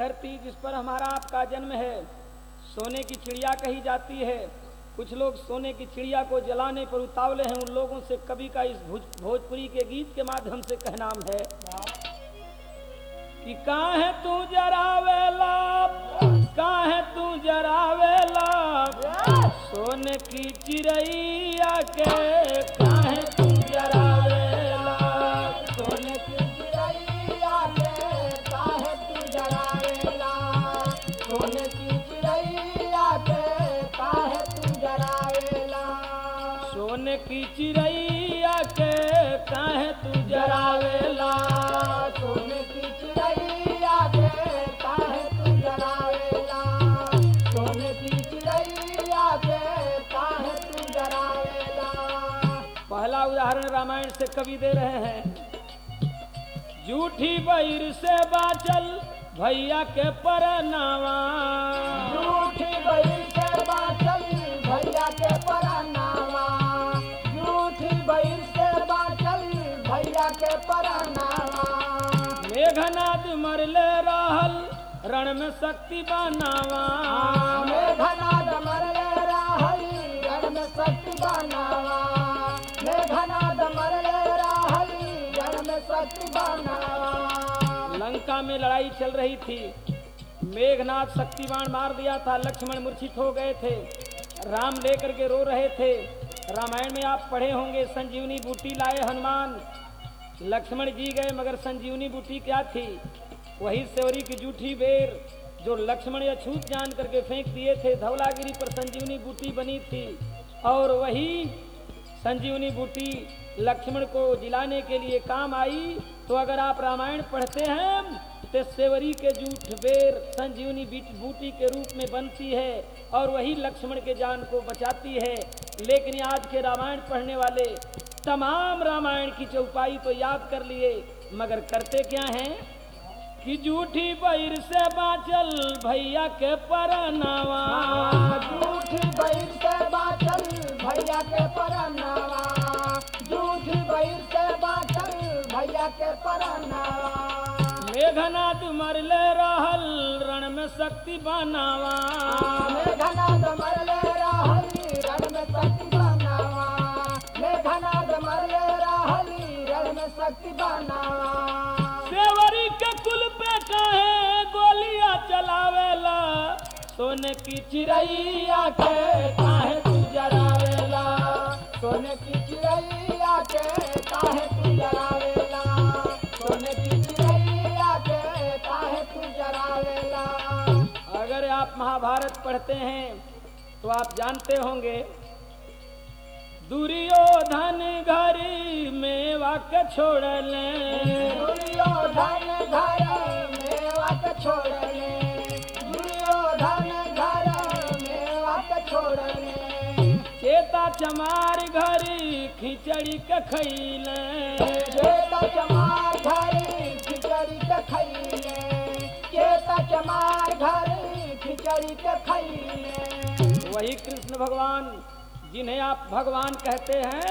धरती जिस पर हमारा आपका जन्म है सोने की चिड़िया कही जाती है। कुछ लोग सोने की चिड़िया को जलाने पर उतावले हैं। उन लोगों से कवि का इस भोजपुरी के गीत के माध्यम से कहनाम है कि काहे तू जरावेला, काहे तू जरावेला सोने की चिड़ैया के, काहे तू जरावेला सोने की चिड़ैया के काहे तू जरावेला, सोने की चिड़ैया के काहे तू जरावेला, सोने की चिड़ैया के काहे तू जरावेला, सोने की चिड़ैया के काहे तू जरावेला, सोने की चिड़ैया के काहे तू जरावेला। पहला उदाहरण रामायण से कवि दे रहे हैं। झूठी बहिर से बाचल भैया के परनावा, झूठी बहिर से बाचल भैया के परनावा, झूठी बहिर से बाचल भैया के परनावा, मेघनाद मरले रहल रण में शक्ति बनावा, मेघनाद मरले रहल रण में शक्ति बनावा, मेघनाद मरले रहल रण में शक्ति बनावा। लंका में लड़ाई चल रही थी। मेघनाद शक्तिबाण मार दिया था। लक्ष्मण मूर्छित हो गए थे। राम लेकर के रो रहे थे। रामायण में आप पढ़े होंगे संजीवनी बूटी लाए हनुमान। लक्ष्मण जी गए मगर संजीवनी बूटी क्या थी? वही सेवरी की जूठी बेर जो लक्ष्मण अछूत जान करके फेंक दिए थे। धवलागिरी पर संजीवनी बूटी बनी थी और वही संजीवनी बूटी लक्ष्मण को जिलाने के लिए काम आई। तो अगर आप रामायण पढ़ते हैं तो सेवरी के जूठ बेर संजीवनी बूटी के रूप में बनती है और वही लक्ष्मण के जान को बचाती है। लेकिन आज के रामायण पढ़ने वाले तमाम रामायण की चौपाई तो याद कर लिए मगर करते क्या हैं कि जूठी बहिर से बाचल भैया के परनावा, झूठी बहिर से बाचल भैया के परनावा, झूठी बहिर से बाचल भैया के परनावा, मेघनाद मरले रहल रण में शक्ति बनावा, मेघनाद मरले रहल रण में शक्ति बनावा, मेघनाद मरले रहल रण में शक्ति बनावा। सेवरी के कुल पे काहे गोलियां चलावेला, सोने की चिड़ैया के काहे तू जरावेला, सोने की चिड़ैया के काहे तू जरावेला, सोने की चिड़ैया के काहे तू जरावेला। अगर आप महाभारत पढ़ते हैं तो आप जानते होंगे दुर्योधन घर मेवा के छोड़ले, दुर्योधन घर मेवा के छोड़ले, दुर्योधन घर मेवा के छोड़ले, चेता चमार घरी खिचड़ी के खैले, चेता चमार घरी खिचड़ी के खैले, चेता चमार घरी खिचड़ी के खैले। वही कृष्ण भगवान जिन्हें आप भगवान कहते हैं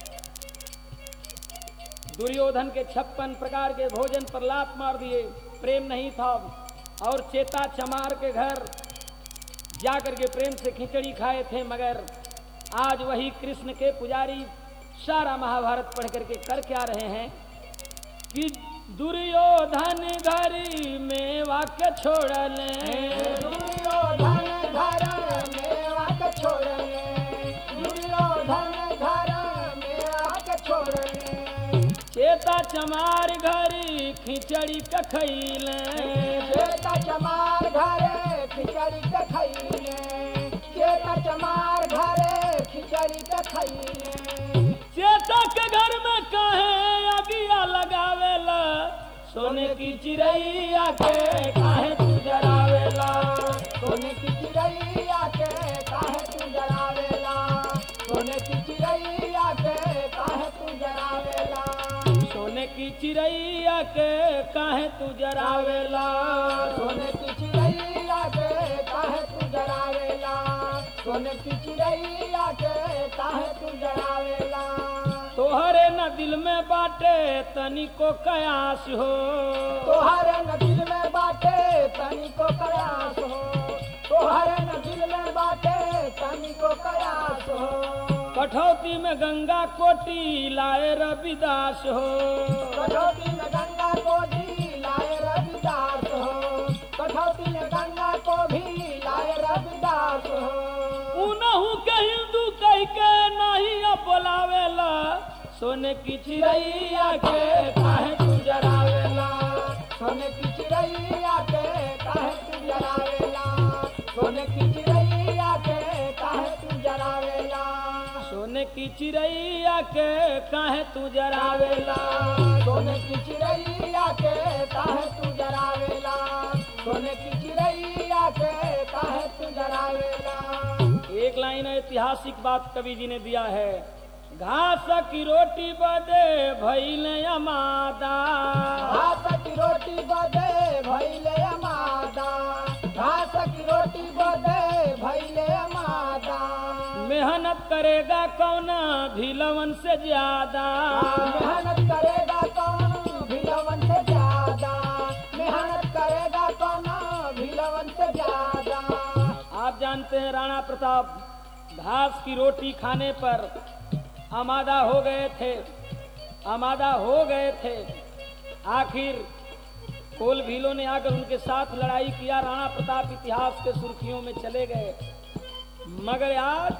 दुर्योधन के 56 प्रकार के भोजन पर लात मार दिए। प्रेम नहीं था और चेता चमार के घर जाकर के प्रेम से खिचड़ी खाए थे। मगर आज वही कृष्ण के पुजारी सारा महाभारत पढ़ करके कर क्या रहे हैं कि दुर्योधन घरी मेवा के छोड़ले, दुर्योधन घर मेवा के छोड़ले, दुर्योधन घर मेवा के छोड़ले, चेता चमार घरी खिचड़ी के खैले, चेता चमार घरे खिचड़ी के खैले, चेता चमार घरे खिचड़ी के खैले। चेता के घर में काहे अगिया लगावेला, सोने की चिड़ैया के काहे तू जरावेला, सोने की चिड़ैया के काहे तू जरावेला, सोने की चिड़ैया के काहे तू जरावेला, सोने की चिड़ैया के काहे तू जरावेला, सोने की चिड़ैया के काहे तू जरावेला, सोने की चिड़ैया के काहे तू जरावेला। तोहरे न दिल में बाटे तनिको कयास हो, तोहरे न दिल में बाटे तनी कठौती में गंगा कोटी लाए रविदास हो। कठौती में गंगा को भी लाए रविदास हो। कठौती में गंगा को भी लाए रविदास हो। उनहु के हिंदू कह के नहीं बोलावेला, सोने की चिड़ैया के काहे तू जरावेला। सोने की चिड़ैया के काहे तू जरावेला। सोने की चिड़ैया के काहे तू जरावेला। सोने की चिड़ैया के काहे तू जरावेला। सोने की चिड़ैया के काहे तू जरावेला। सोने की चिड़ैया के काहे तू जरावेला। एक लाइन ऐतिहासिक बात कवि जी ने दिया है, घास की रोटी बदे भइले अमादा। घास की रोटी बदे भइले अमादा। घास की रोटी बदे भइले अमादा। मेहनत करेगा कौन भिलवन से ज्यादा। मेहनत करेगा कौन भिलवन से ज्यादा। मेहनत करेगा कौन भिलवन से ज्यादा। आप जानते हैं राणा प्रताप घास की रोटी खाने पर आमादा हो गए थे। आमादा हो गए थे। आखिर कोल भीलों ने आकर उनके साथ लड़ाई किया। राणा प्रताप इतिहास के सुर्खियों में चले गए। मगर आज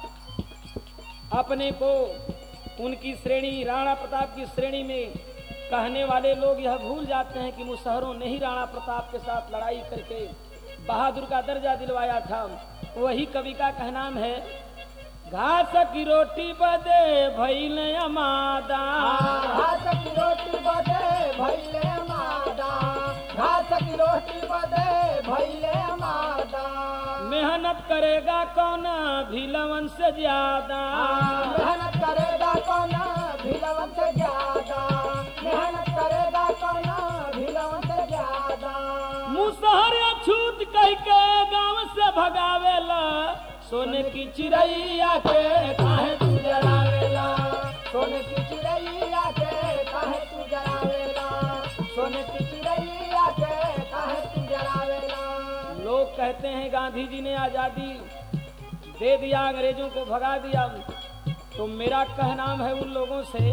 अपने को उनकी श्रेणी, राणा प्रताप की श्रेणी में कहने वाले लोग यह भूल जाते हैं कि मुसहरों ने ही राणा प्रताप के साथ लड़ाई करके बहादुर का दर्जा दिलवाया था। वही कवि का कहनाम है, घास की रोटी बदे भइले अमादा। घास की रोटी बदे भइले अमादा। घास की रोटी बदे भइले अमादा। मेहनत करेगा कौन भिलवन से ज्यादा। मेहनत करेगा कौन भिलवन से ज्यादा। मेहनत करेगा कौन भिलवन से ज्यादा। मुसहर अछूत कह के गांव से भगावेला, सोने की चिड़ैया के काहे तू जरावेला। सोने की चिड़ैया के काहे तू जरावेला। सोने की चिड़ैया के काहे तू जरावेला। लोग कहते हैं गांधी जी ने आजादी दे दिया, अंग्रेजों को भगा दिया। तो मेरा कहनाम है उन लोगों से,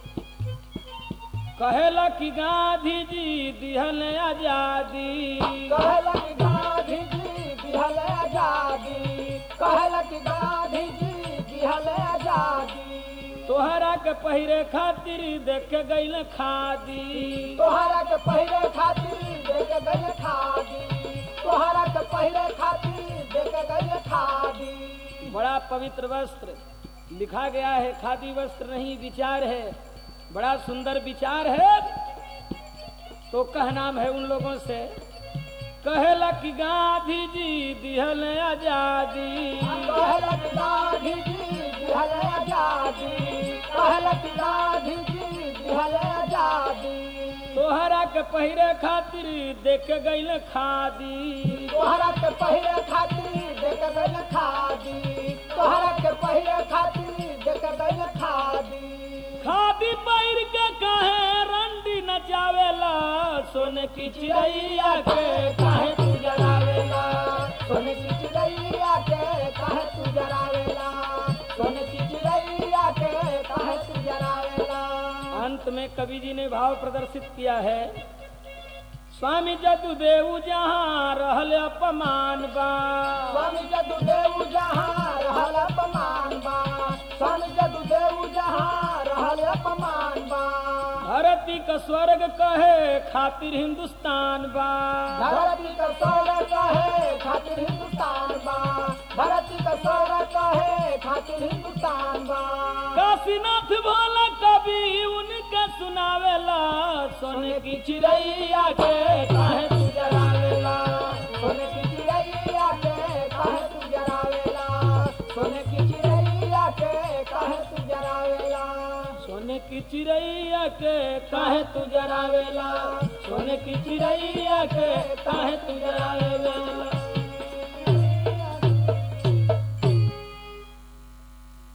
कहेला कि गांधी जी दिहल आजादी। कहला कि गांधी जी दिहल आजादी। कहला कि गांधी जी दिहल आजादी। तोहरा के पहिरे खातिर देख गईल खादी। तोहरा के पहिरे खातिर देख गईल खादी। तोहरा के पहिरे खातिर देख गईल खादी। बड़ा पवित्र वस्त्र लिखा गया है, खादी वस्त्र नहीं विचार है। बड़ा सुंदर विचार है। तो कहनाम है उन लोगों से, कहेला कि गांधी जी दिहल आजादी। कहला कि गांधी जी दिहल आजादी। कहला कि गांधी जी दिहल आजादी। तोहरा के पहिरे खातिर देख गईल खादी। तोहरा के पहिरे खातिर देख गईल खादी। तोहरा के पहिरे खातिर देख गईल खादी। खादी पहिर के काहे रंडी नचावेला, सोने की चिड़ैया के काहे तू जरावेला। सोने की चिड़ैया के काहे तू जरावेला। सोने की चिड़ैया के काहे तू जरावेला। अंत में कवि जी ने भाव प्रदर्शित किया है, स्वामी जदुदेव जहाँ रहल अपमान बा। स्वामी जदुदेव जहाँ रहल अपमान बा। स्वामी जदुदेव जहाँ रहल अपमान बा। धरती का स्वर्ग कहे खातिर हिंदुस्तान बा। धरती का स्वर्ग कहे खातिर हिंदुस्तान बा। धरती का स्वर्ग कहे खातिर हिंदुस्तान बा। काशीनाथ भोला कवि उनके सुनावेला, सोने की चिड़ैया के काहे तू जरावेला। सोने की चिड़ैया के काहे तू जरावेला। सोने की चिड़ैया के काहे तू जरावेला। सोने की चिड़ैया के काहे तू जरावेला। सोने की चिड़ैया के काहे तू